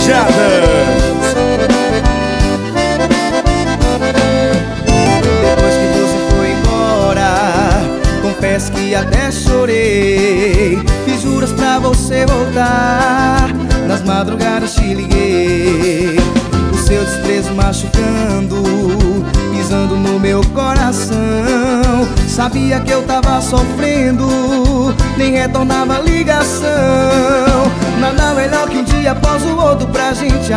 Laranjadas. Depois que você foi embora, confesso que até chorei. Fiz juras pra você voltar, nas madrugadas te liguei. O seu desprezo machucando, pisando no meu coração. Sabia que eu tava sofrendo, nem retornava a ligação. Nada melhor que um dia após o outro pra gente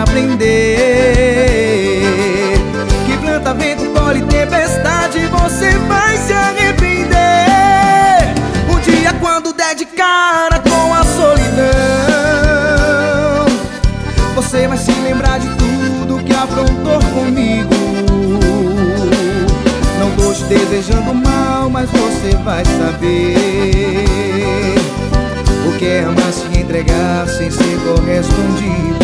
aprender que planta, vento, colhe tempestade, você vai se arrepender. Um dia quando der de cara com a solidão, você vai se lembrar de tudo que aprontou comigo. Não tô te desejando mal, mas você vai saber o que é amar, se entregar sem ser correspondido.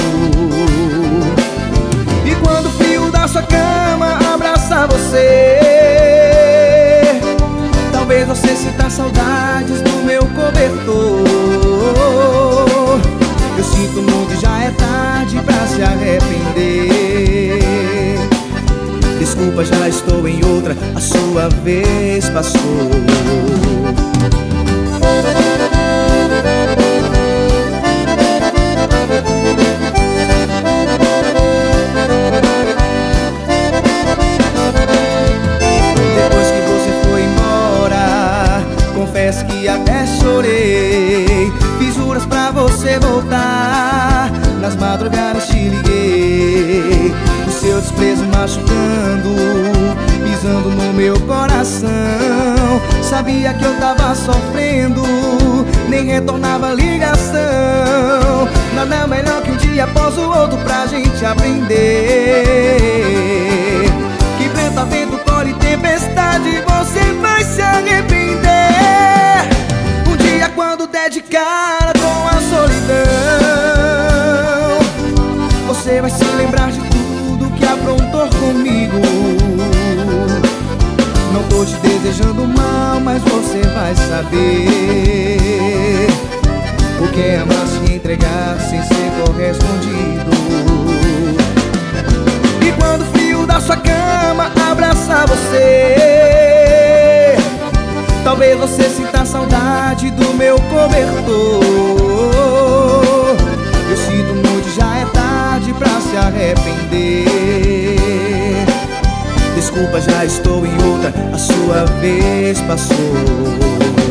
E quando o frio da sua cama abraçar você, talvez você sinta saudades do meu cobertor. Eu sinto muito e já é tarde pra se arrepender. Desculpa, já estou em outra, a sua vez passou. Depois que você foi embora, confesso que até chorei. Fiz juras pra você voltar, nas madrugadas te liguei. O seu desprezo machucando, pisando no meu coração. Sabia que eu tava sofrendo, nem retornava a ligação. Nada melhor que um dia após o outro pra gente aprender que venta, vento, colhe tempestade, você vai se arrepender. Um dia quando der de cara com a solidão, você vai se lembrar de tudo que aprontou comigo. Não tô te desejando mal, mas você vai saber o que é amar, se entregar sem ser correspondido. E quando o frio da sua cama abraçar você, talvez você sinta saudade do meu cobertor. Eu sinto muito, já é tarde pra se arrepender. Desculpa, já estou em outra, a sua vez passou.